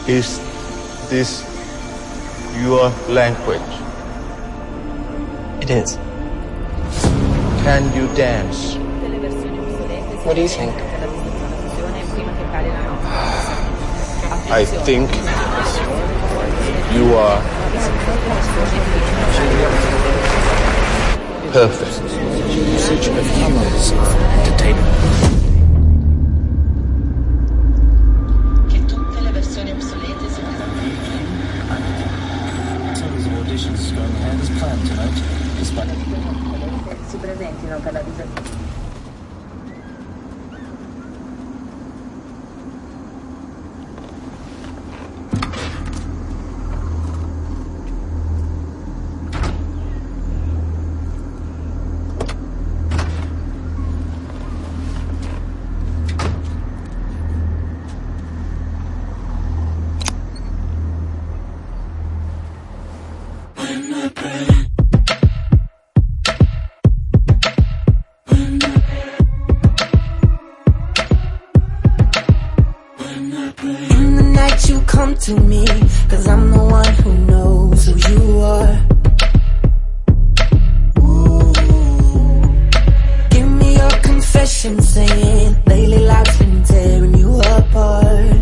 Is this your language? It is. Can you dance? What do you think? I think you are perfect. Usage of humors for entertainment. Si presentino per la In the night you come to me, 'cause I'm the one who knows who you are. Ooh. Give me your confession, saying lately life's been tearing you apart.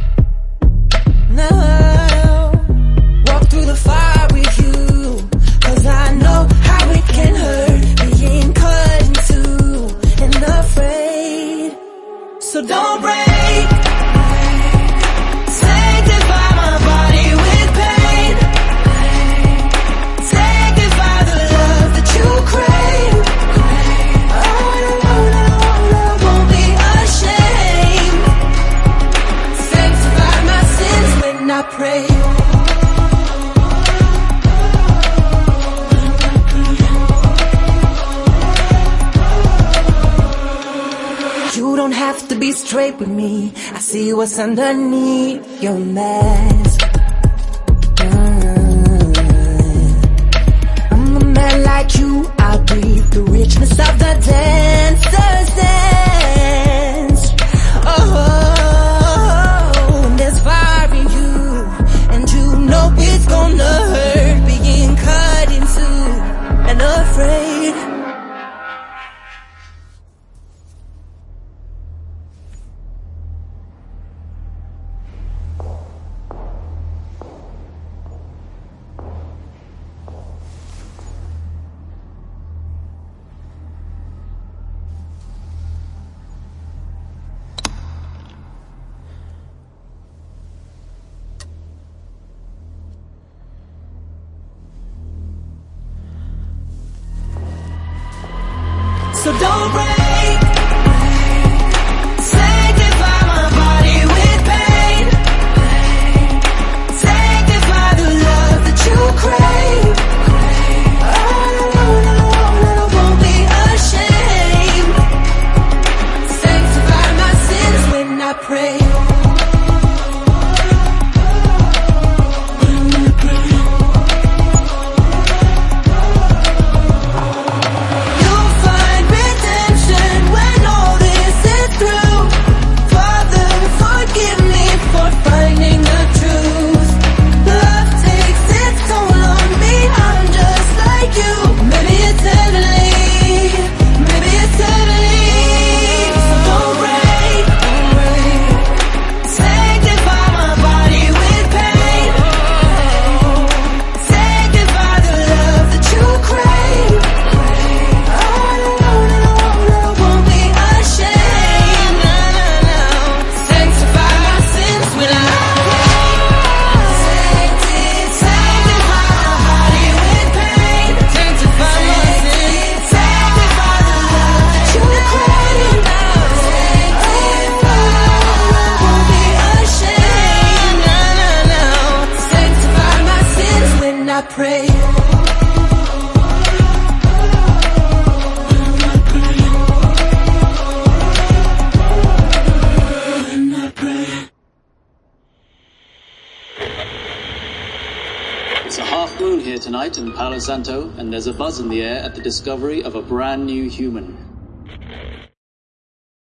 Now, walk through the fire with you, 'cause I know how it can hurt, being cut in two and afraid. So don't break. I pray. You don't have to be straight with me. I see what's underneath your mask. I'm a man like you. I breathe the richness of the dancer's dance. Oh, and there's fire in you. No, it's gonna hurt being cut in two and afraid. So don't break. Sanctify my body with pain. Sanctify the love that you crave. All alone, and I won't be ashamed. Sanctify my sins when I pray. I pray. It's a half moon here tonight in Palo Santo, and there's a buzz in the air at the discovery of a brand new human.